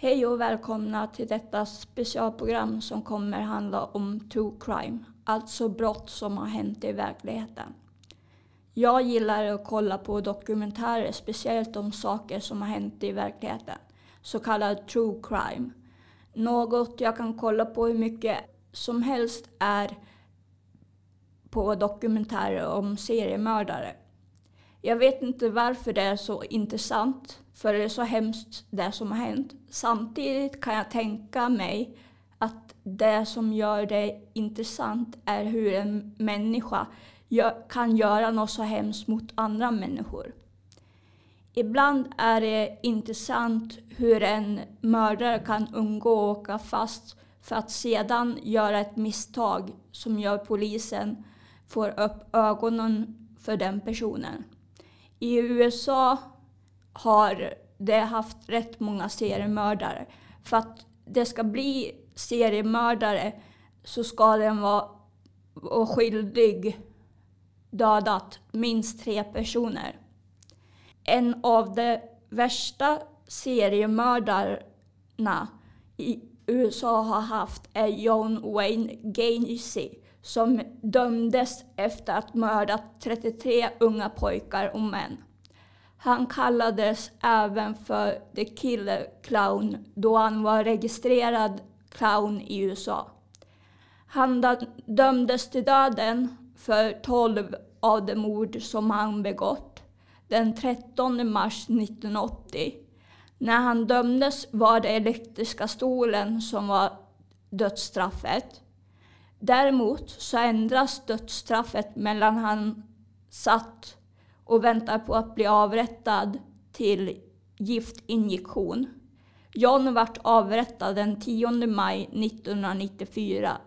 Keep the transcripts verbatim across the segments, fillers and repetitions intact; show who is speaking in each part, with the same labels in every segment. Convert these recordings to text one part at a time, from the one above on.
Speaker 1: Hej och välkomna till detta specialprogram som kommer handla om true crime, alltså brott som har hänt i verkligheten. Jag gillar att kolla på dokumentärer, speciellt om saker som har hänt i verkligheten, så kallad true crime. Något jag kan kolla på hur mycket som helst är på dokumentärer om seriemördare. Jag vet inte varför det är så intressant, för det är så hemskt det som har hänt. Samtidigt kan jag tänka mig att det som gör det intressant är hur en människa kan göra något så hemskt mot andra människor. Ibland är det intressant hur en mördare kan undgå att åka fast för att sedan göra ett misstag som gör polisen får upp ögonen för den personen. I U S A har det haft rätt många seriemördare. För att det ska bli seriemördare så ska den vara skyldig dödat minst tre personer. En av de värsta seriemördarna i U S A har haft är John Wayne Gacy, som dömdes efter att mördat trettiotre unga pojkar och män. Han kallades även för The Killer Clown då han var registrerad clown i U S A. Han dömdes till döden för tolv av de mord som han begått den trettonde mars nittonhundraåttio. När han dömdes var det elektriska stolen som var dödsstraffet. Däremot så ändras dödsstraffet mellan han satt och väntar på att bli avrättad till giftinjektion. John vart avrättad den tionde maj nittonhundranittiofyra.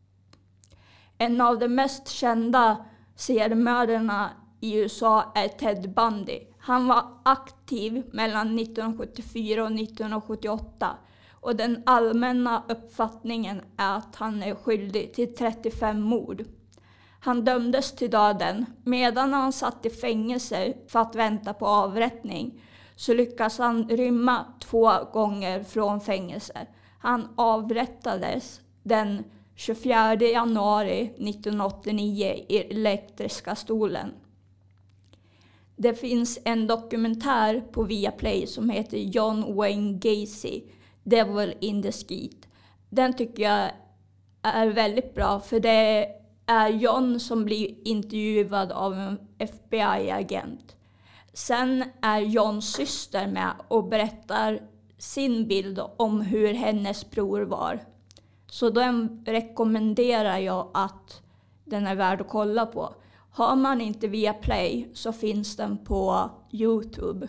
Speaker 1: En av de mest kända seriemördarna i U S A är Ted Bundy. Han var aktiv mellan nittonhundrasjuttiofyra och nittonhundrasjuttioåtta. Och den allmänna uppfattningen är att han är skyldig till trettiofem mord. Han dömdes till döden. Medan han satt i fängelse för att vänta på avrättning så lyckas han rymma två gånger från fängelse. Han avrättades den tjugofjärde januari nittonhundraåttionio i elektriska stolen. Det finns en dokumentär på Viaplay som heter John Wayne Gacy, Devil in the Skeet. Den tycker jag är väldigt bra, för det är John som blir intervjuad av en F B I-agent. Sen är Johns syster med och berättar sin bild om hur hennes bror var. Så den rekommenderar jag att den är värd att kolla på. Har man inte Viaplay så finns den på YouTube.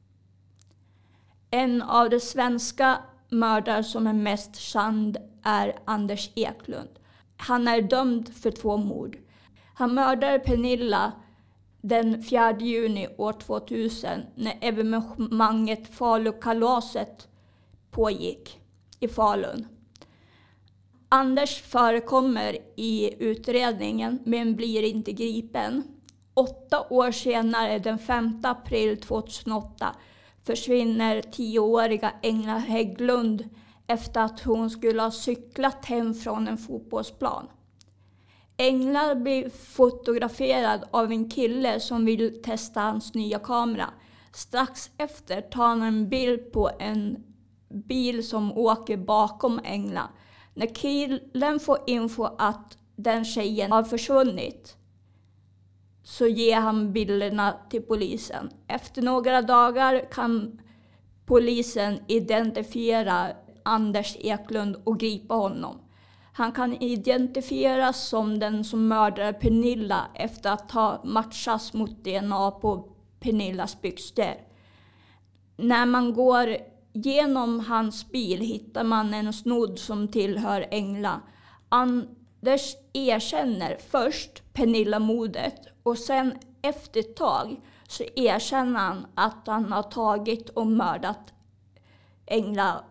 Speaker 1: En av de svenska mördare som är mest känd är Anders Eklund. Han är dömd för två mord. Han mördade Pernilla den fjärde juni år tvåtusen när evenemanget Falukalaset pågick i Falun. Anders förekommer i utredningen men blir inte gripen. Åtta år senare, den femte april tvåtusenåtta, försvinner tioåriga Engla Hägglund efter att hon skulle ha cyklat hem från en fotbollsplan. Engla blir fotograferad av en kille som vill testa hans nya kamera. Strax efter tar han en bild på en bil som åker bakom Engla. När killen får info att den tjejen har försvunnit så ger han bilderna till polisen. Efter några dagar kan polisen identifiera Anders Eklund och gripa honom. Han kan identifieras som den som mördade Pernilla efter att ha matchats mot D N A på Pernillas byxor. När man går genom hans bil hittar man en snodd som tillhör Engla. Anders erkänner först Pernilla-mordet och sen efter ett tag så erkänner han att han har tagit och mördat Engla.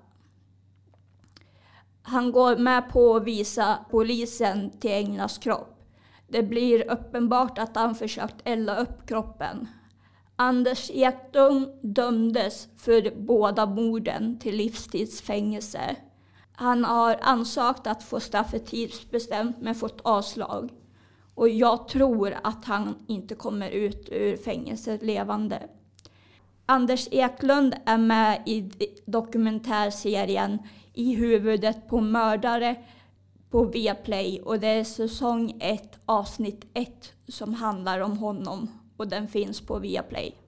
Speaker 1: Han går med på att visa polisen till Englas kropp. Det blir uppenbart att han försökt elda upp kroppen. Anders Eklund dömdes för båda morden till livstidsfängelse. Han har ansökt att få straffet tidsbestämt men fått avslag. Och jag tror att han inte kommer ut ur fängelset levande. Anders Eklund är med i dokumentärserien I huvudet på mördare på Viaplay. Och det är säsong ett, avsnitt ett som handlar om honom. Och den finns på Viaplay.